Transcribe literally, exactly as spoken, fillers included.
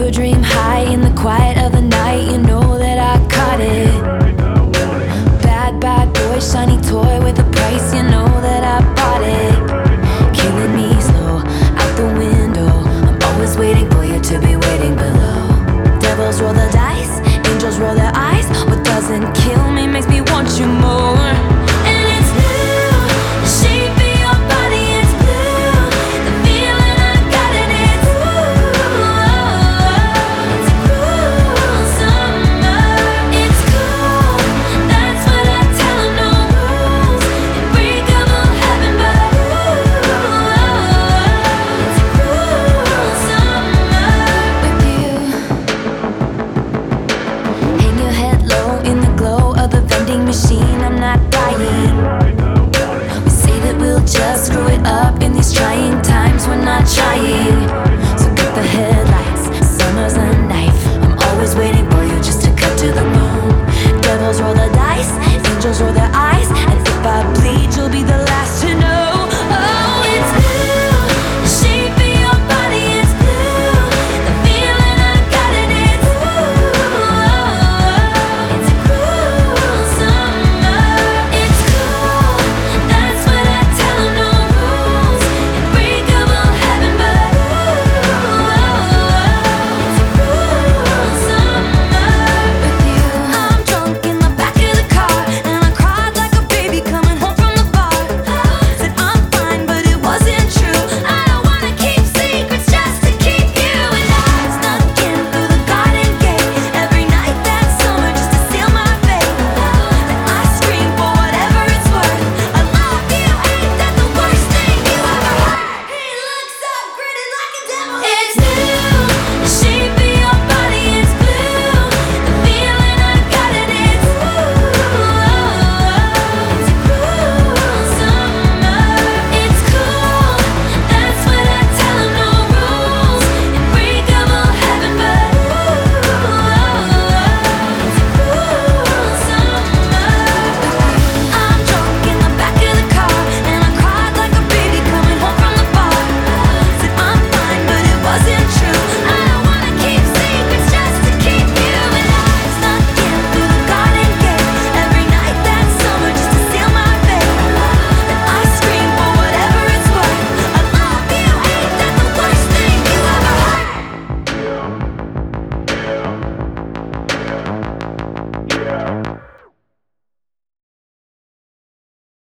fever dream high in the quiet of the night. You know that I caught it. Bad, bad boy, shiny toy with a price. You know that I bought it. Killing me slow, out the window. I'm always waiting for you to be waiting below. Devils roll the dice, angels roll their eyes. What doesn't kill me makes me want you more. And it's blue, the shape of your body is blue. The feeling I got in it's ooh, it's a cruel summer. It's cool, that's what I tell 'em, no rules. Unbreakable heaven, but ooh, it's a cruel summer with you. Hang your head low in the glow of the vending machine. I'm not dying. We say that we'll just screw it up in these trying times. We're not trying.